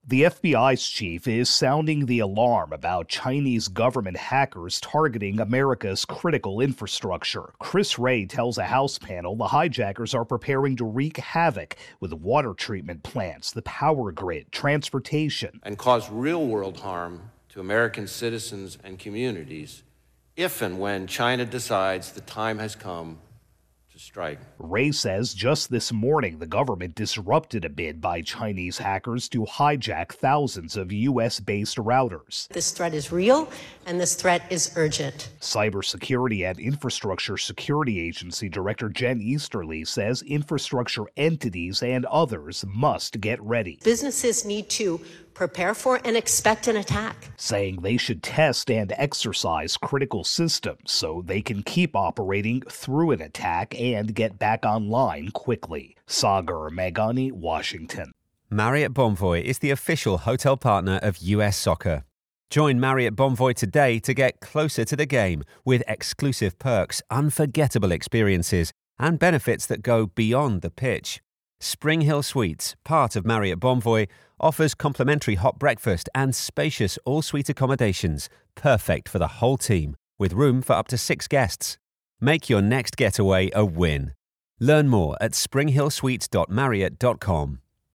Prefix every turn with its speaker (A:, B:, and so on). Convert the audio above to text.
A: The FBI's chief is sounding the alarm about Chinese government hackers targeting America's critical infrastructure. Chris Wray tells a House panel the hijackers are preparing to wreak havoc with water treatment plants, the power grid, transportation,
B: and cause real-world harm to American citizens and communities if and when China decides the time has come to strike.
A: Wray says just this morning the government disrupted a bid by Chinese hackers to hijack thousands of U.S.-based routers.
C: This threat is real, and this threat is urgent.
A: Cybersecurity and Infrastructure Security Agency Director Jen Easterly says infrastructure entities and others must get ready.
C: Businesses need to prepare for and expect an attack,
A: saying they should test and exercise critical systems so they can keep operating through an attack and get back online quickly. Sagar Meghani, Washington.
D: Marriott Bonvoy is the official hotel partner of US Soccer. Join Marriott Bonvoy today to get closer to the game with exclusive perks, unforgettable experiences, and benefits that go beyond the pitch. Spring Hill Suites, part of Marriott Bonvoy, offers complimentary hot breakfast and spacious all-suite accommodations, perfect for the whole team, with room for up to 6 guests. Make your next getaway a win. Learn more at springhillsuites.marriott.com.